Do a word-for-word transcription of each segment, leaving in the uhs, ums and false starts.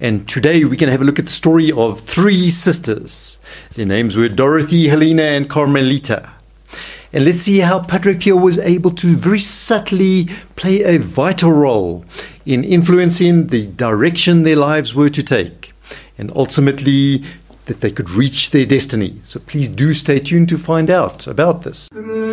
and today we're going to have a look at the story of three sisters. Their names were Dorothy, Helena, and Carmelita. And let's see how Padre Pio was able to very subtly play a vital role in influencing the direction their lives were to take, and ultimately that they could reach their destiny. So please do stay tuned to find out about this.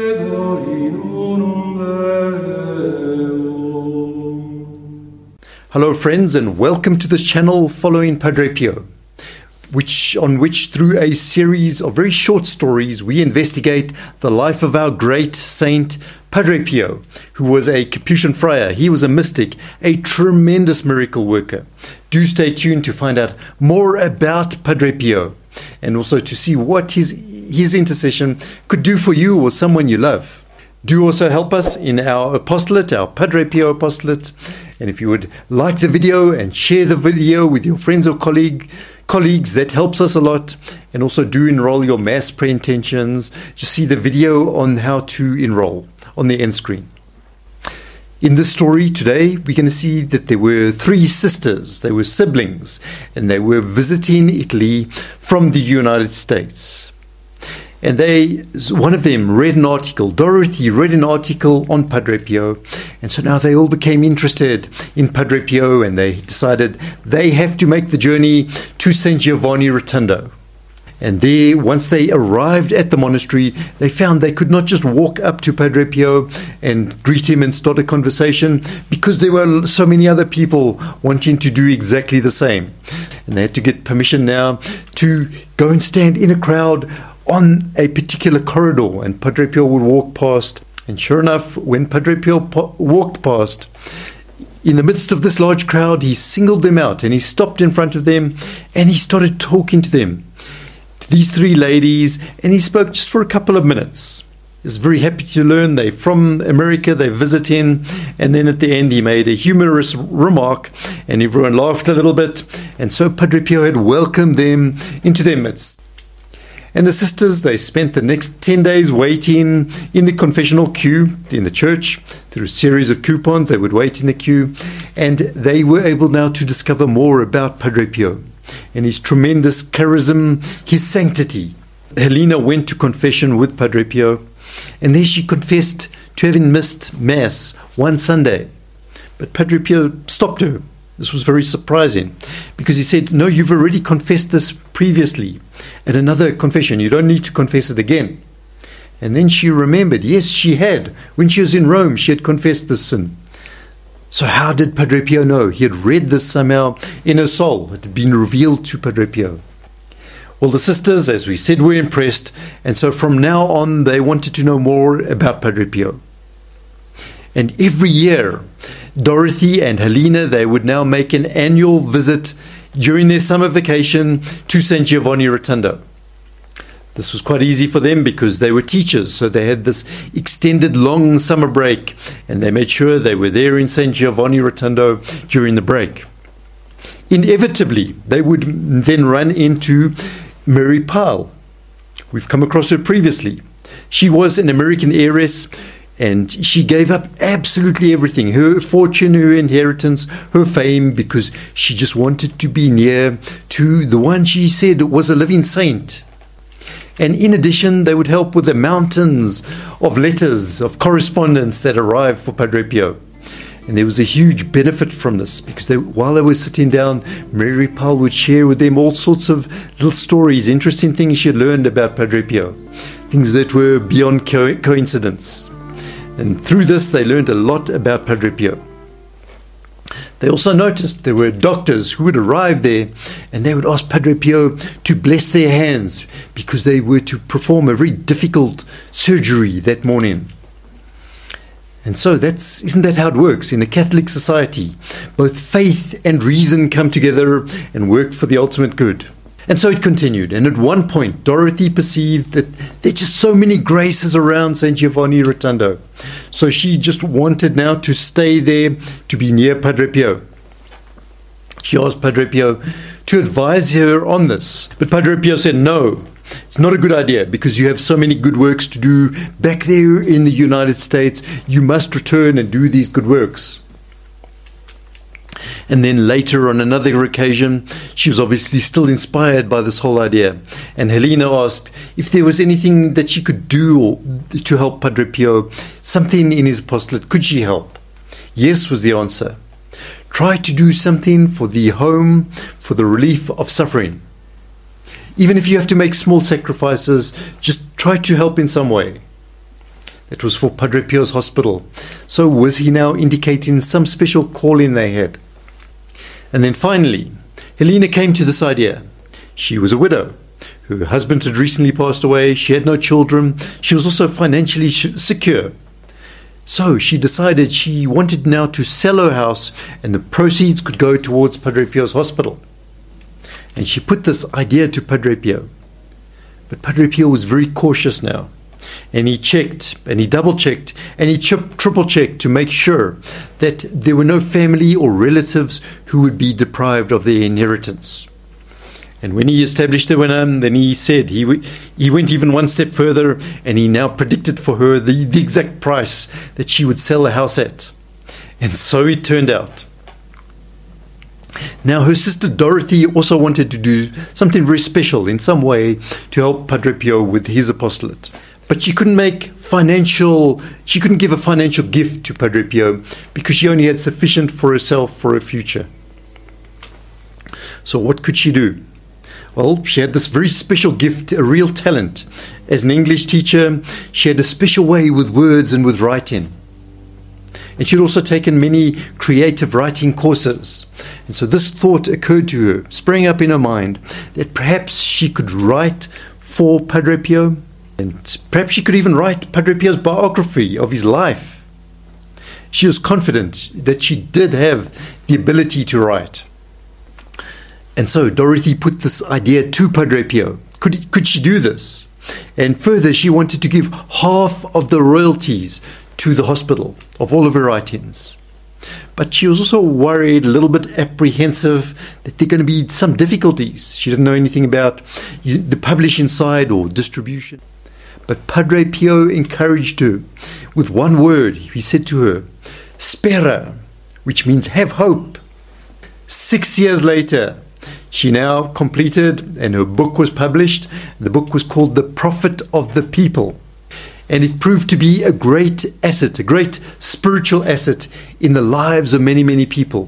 Hello friends, and welcome to this channel following Padre Pio, which on which through a series of very short stories we investigate the life of our great saint Padre Pio, who was a Capuchin friar. He was a mystic, a tremendous miracle worker. Do stay tuned to find out more about Padre Pio, and also to see what his his intercession could do for you or someone you love. Do also help us in our apostolate, our Padre Pio apostolate. And if you would like the video and share the video with your friends or colleague, colleagues, that helps us a lot. And also do enroll your mass prayer intentions. Just see the video on how to enroll on the end screen. In this story today, we're going to see that there were three sisters. They were siblings, and they were visiting Italy from the United States. And they, one of them read an article, Dorothy read an article on Padre Pio, and so now they all became interested in Padre Pio, and they decided they have to make the journey to Saint Giovanni Rotondo. And there, once they arrived at the monastery, they found they could not just walk up to Padre Pio and greet him and start a conversation, because there were so many other people wanting to do exactly the same. And they had to get permission now to go and stand in a crowd on a particular corridor, and Padre Pio would walk past. And sure enough, when Padre Pio po- walked past, in the midst of this large crowd, he singled them out, and he stopped in front of them, and he started talking to them, to these three ladies, and he spoke just for a couple of minutes. He was very happy to learn they're from America, they're visiting, and then at the end he made a humorous remark, and everyone laughed a little bit, and so Padre Pio had welcomed them into their midst. And the sisters, they spent the next ten days waiting in the confessional queue in the church. Through a series of coupons, they would wait in the queue, and they were able now to discover more about Padre Pio and his tremendous charism, his sanctity. Helena went to confession with Padre Pio, and there she confessed to having missed Mass one Sunday. But Padre Pio stopped her. This was very surprising, because he said, no, you've already confessed this previously at another confession. You don't need to confess it again. And then she remembered, yes, she had. When she was in Rome, she had confessed this sin. So how did Padre Pio know? He had read this somehow in her soul. It had been revealed to Padre Pio. Well, the sisters, as we said, were impressed. And so from now on, they wanted to know more about Padre Pio. And every year, Dorothy and Helena, they would now make an annual visit during their summer vacation to Saint Giovanni Rotondo. This was quite easy for them because they were teachers, so they had this extended long summer break, and they made sure they were there in Saint Giovanni Rotondo during the break. Inevitably, they would then run into Mary Pyle. We've come across her previously. She was an American heiress, and she gave up absolutely everything, her fortune, her inheritance, her fame, because she just wanted to be near to the one she said was a living saint. And in addition, they would help with the mountains of letters, of correspondence that arrived for Padre Pio. And there was a huge benefit from this, because they, while they were sitting down, Mary Pyle would share with them all sorts of little stories, interesting things she had learned about Padre Pio, things that were beyond co- coincidence. And through this, they learned a lot about Padre Pio. They also noticed there were doctors who would arrive there, and they would ask Padre Pio to bless their hands because they were to perform a very difficult surgery that morning. And so that's, isn't that how it works in a Catholic society? Both faith and reason come together and work for the ultimate good. And so it continued, and at one point Dorothy perceived that there are just so many graces around Saint Giovanni Rotondo. So she just wanted now to stay there, to be near Padre Pio. She asked Padre Pio to advise her on this. But Padre Pio said, no, it's not a good idea, because you have so many good works to do back there in the United States. You must return and do these good works. And then later, on another occasion, she was obviously still inspired by this whole idea. And Helena asked if there was anything that she could do to help Padre Pio, something in his apostolate. Could she help? Yes, was the answer. Try to do something for the home, for the relief of suffering. Even if you have to make small sacrifices, just try to help in some way. That was for Padre Pio's hospital. So was he now indicating some special calling they had? And then finally, Helena came to this idea. She was a widow. Her husband had recently passed away. She had no children. She was also financially secure. So she decided she wanted now to sell her house, and the proceeds could go towards Padre Pio's hospital. And she put this idea to Padre Pio. But Padre Pio was very cautious now. And he checked, and he double-checked, and he triple-checked to make sure that there were no family or relatives who would be deprived of their inheritance. And when he established the winner, then he said, he, he went even one step further, and he now predicted for her the, the exact price that she would sell the house at. And so it turned out. Now, her sister Dorothy also wanted to do something very special in some way to help Padre Pio with his apostolate. But she couldn't make financial, she couldn't give a financial gift to Padre Pio because she only had sufficient for herself for her future. So what could she do? Well, she had this very special gift, a real talent. As an English teacher, she had a special way with words and with writing. And she'd also taken many creative writing courses. And so this thought occurred to her, sprang up in her mind, that perhaps she could write for Padre Pio. And perhaps she could even write Padre Pio's biography of his life. She was confident that she did have the ability to write. And so Dorothy put this idea to Padre Pio. Could, could she do this? And further, she wanted to give half of the royalties to the hospital of all of her writings. But she was also worried, a little bit apprehensive, that there are going to be some difficulties. She didn't know anything about the publishing side or distribution. But Padre Pio encouraged her with one word. He said to her, "Spera," which means have hope. Six years later, she now completed, and her book was published. The book was called The Prophet of the People. And it proved to be a great asset, a great spiritual asset in the lives of many, many people.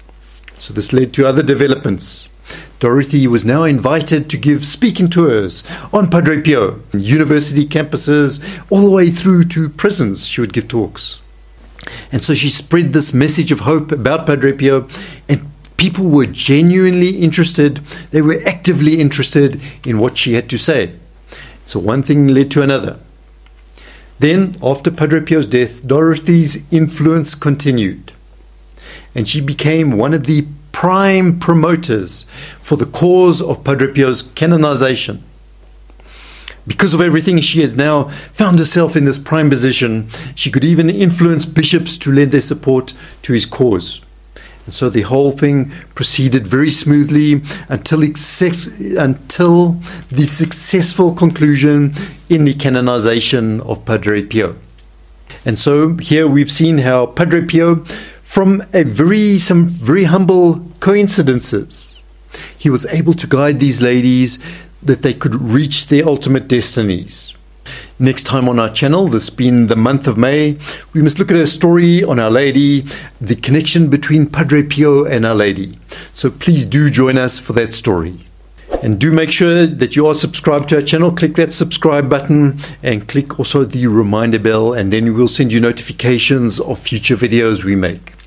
So this led to other developments. Dorothy was now invited to give speaking tours on Padre Pio, university campuses, all the way through to prisons. She would give talks. And so she spread this message of hope about Padre Pio, and people were genuinely interested. They were actively interested in what she had to say. So one thing led to another. Then, after Padre Pio's death, Dorothy's influence continued, and she became one of the prime promoters for the cause of Padre Pio's canonization. Because of everything, she had now found herself in this prime position. She could even influence bishops to lend their support to his cause. And so the whole thing proceeded very smoothly until, excess, until the successful conclusion in the canonization of Padre Pio. And so here we've seen how Padre Pio, from a very some very humble coincidences, he was able to guide these ladies that they could reach their ultimate destinies. Next time on our channel, this being the month of May, we must look at a story on Our Lady, the connection between Padre Pio and Our Lady. So please do join us for that story. And do make sure that you are subscribed to our channel. Click that subscribe button and click also the reminder bell, and then we will send you notifications of future videos we make.